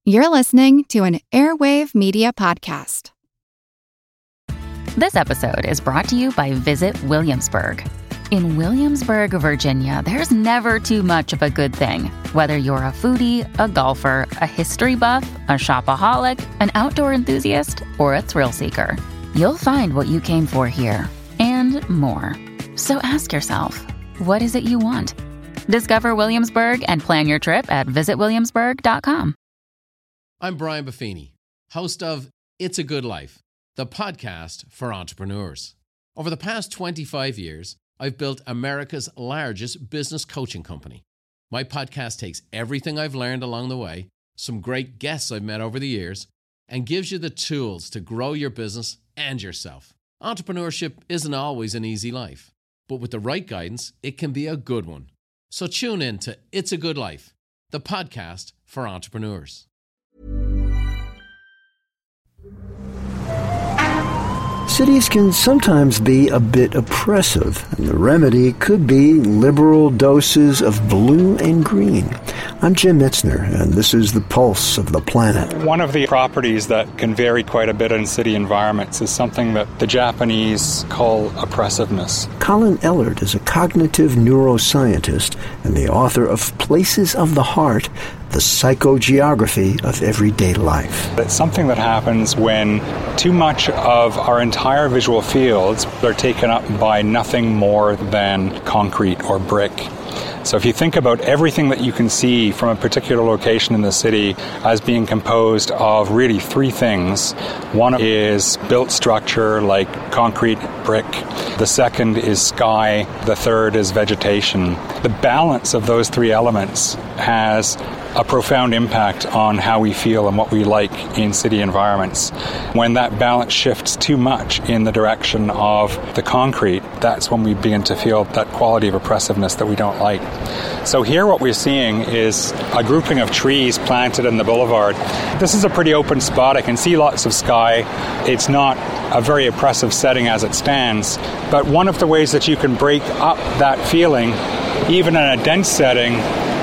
You're listening to an Airwave Media Podcast. This episode is brought to you by Visit Williamsburg. In Williamsburg, Virginia, there's never too much of a good thing. Whether you're a foodie, a golfer, a history buff, a shopaholic, an outdoor enthusiast, or a thrill seeker, you'll find what you came for here and more. So ask yourself, what is it you want? Discover Williamsburg and plan your trip at visitwilliamsburg.com. I'm Brian Buffini, host of It's a Good Life, the podcast for entrepreneurs. Over the past 25 years, I've built America's largest business coaching company. My podcast takes everything I've learned along the way, some great guests I've met over the years, and gives you the tools to grow your business and yourself. Entrepreneurship isn't always an easy life, but with the right guidance, it can be a good one. So tune in to It's a Good Life, the podcast for entrepreneurs. Cities can sometimes be a bit oppressive, and the remedy could be liberal doses of blue and green. I'm Jim Mitzner, and this is the pulse of the planet. One of the properties that can vary quite a bit in city environments is something that the Japanese call oppressiveness. Colin Ellard is a cognitive neuroscientist and the author of Places of the Heart, the psychogeography of everyday life. It's something that happens when too much of our entire visual fields are taken up by nothing more than concrete or brick. So if you think about everything that you can see from a particular location in the city as being composed of really three things. One is built structure like concrete, brick. The second is sky. The third is vegetation. The balance of those three elements has a profound impact on how we feel and what we like in city environments. When that balance shifts too much in the direction of the concrete, that's when we begin to feel that quality of oppressiveness that we don't like. So here what we're seeing is a grouping of trees planted in the boulevard. This is a pretty open spot. I can see lots of sky. It's not a very oppressive setting as it stands, but one of the ways that you can break up that feeling, even in a dense setting,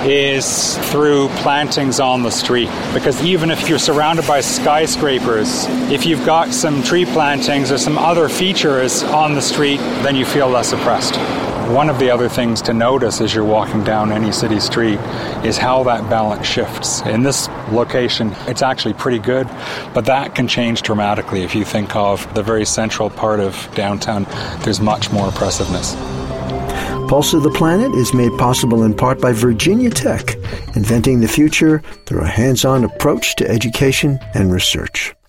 is through plantings on the street. Because even if you're surrounded by skyscrapers, if you've got some tree plantings or some other features on the street, then you feel less oppressed. One of the other things to notice as you're walking down any city street is how that balance shifts. In this location, it's actually pretty good, but that can change dramatically. If you think of the very central part of downtown, there's much more oppressiveness. Pulse of the Planet is made possible in part by Virginia Tech, inventing the future through a hands-on approach to education and research.